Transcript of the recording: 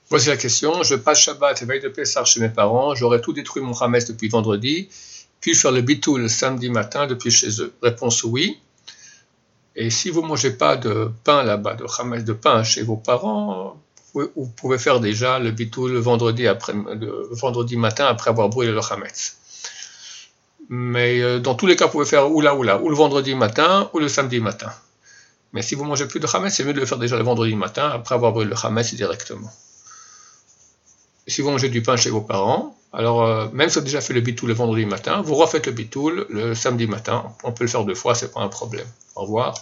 Voici la question. Je passe Shabbat et veille de Pessah chez mes parents. J'aurais tout détruit mon Hametz depuis vendredi. Puis faire le bitoul samedi matin depuis chez eux. Réponse oui. Et si vous ne mangez pas de pain là-bas, de Hametz de pain chez vos parents, vous pouvez faire déjà le bitoul le vendredi matin après avoir brûlé le Hametz. Mais dans tous les cas, vous pouvez faire ou le vendredi matin ou le samedi matin. Mais si vous ne mangez plus de Hametz, c'est mieux de le faire déjà le vendredi matin après avoir brûlé le Hametz directement. Si vous mangez du pain chez vos parents, alors même si vous avez déjà fait le bitoul le vendredi matin, vous refaites le bitoul le samedi matin. On peut le faire 2 fois, c'est pas un problème. Au revoir.